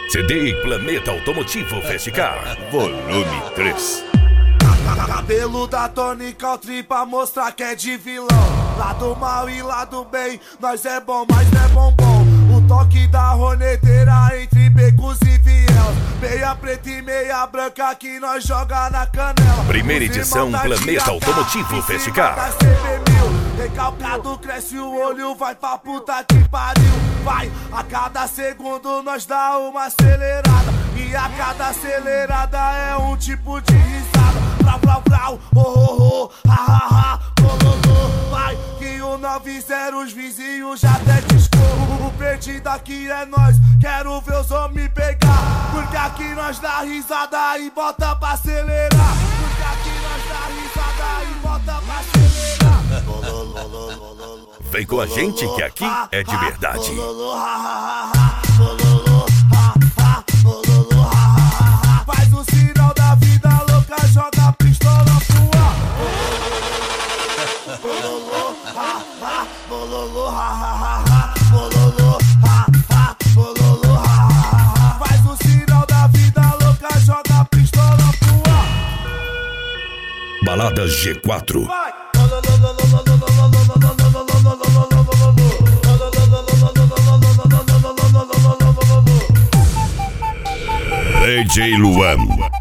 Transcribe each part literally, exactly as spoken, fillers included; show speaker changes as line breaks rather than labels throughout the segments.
C D Planeta Automotivo Festicar, volume três.
Cabelo da Tony Country pra mostrar que é de vilão. Lado mal e lado bem, nós é bom, mas não é bombom. O toque da roneteira entre becos e vielas. Meia preta e meia branca que nós joga na canela.
Primeira edição Planeta Automotivo Festicar.
Recalcado, cresce o olho, vai pra puta que pariu. Vai, a cada segundo nós dá uma acelerada. E a cada acelerada é um tipo de risada. Brau, brau, brau, oh, oh, oh, ha, ha, ha, bololô. Vai, que o noventa os vizinhos já até discorro. O perdido aqui é nós, quero ver os homens pegar. Porque aqui nós dá risada e bota pra acelerar. Porque aqui nós dá risada e bota pra acelerar.
Vem com a gente que aqui é de verdade.
Faz o sinal da vida louca, joga a pistola pro ar. Bololô, ha, ha, bololô, ha, ha, ha, bololô, ha, ha, bololô, ha, ha. Faz o sinal da vida louca, joga a pistola pro ar.
Balada G quatro.
Vai.
D J Luan.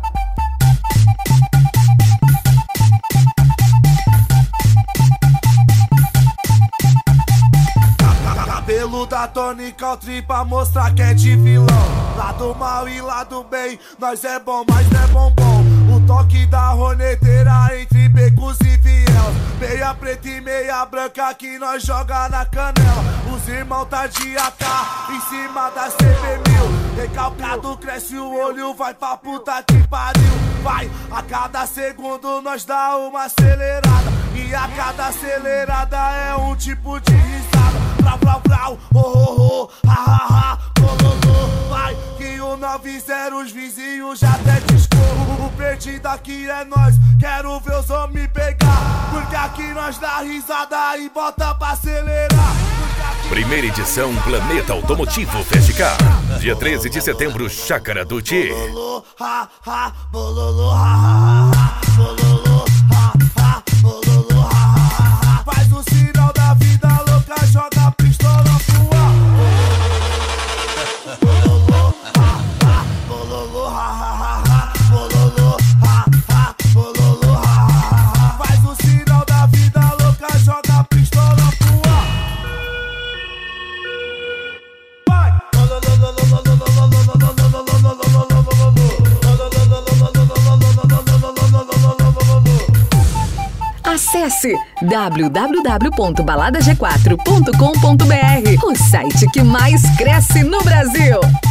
Cabelo da Tony Country pra mostrar que é de vilão. Lado mal e lado bem, nós é bom, mas não é bombom. O toque da roneteira entre becos e vielas. Meia preta e meia branca que nós joga na canela. Os irmãos tá de A K em cima da C B mil. Recalcado, cresce o olho, vai pra puta que pariu. Vai, a cada segundo nós dá uma acelerada. E a cada acelerada é um tipo de risada. Brau, brau, brau, oh, oh, oh, ha, ha, ha, bololô. Vai, que o noventa os vizinhos já até discorro. O perdido aqui é nós, quero ver os homens pegar. Porque aqui nós dá risada e bota pra acelerar.
Primeira edição Planeta Automotivo Festicar. Dia treze de setembro, Chácara do Tchê.
Bololô, ha, ha, bololô, ha, ha, ha, bololô, ha, ha, bololô, ha, ha, ha. Faz o sinal da vida louca, joga a pistola pro ar. Bololô, ha, ha, bololô, ha, ha, ha, bololô, ha, ha, bololô, ha, ha, ha. Faz o sinal da vida louca, joga a pistola pro ar.
Acesse w w w ponto balada g quatro ponto com ponto b r, o site que mais cresce no Brasil.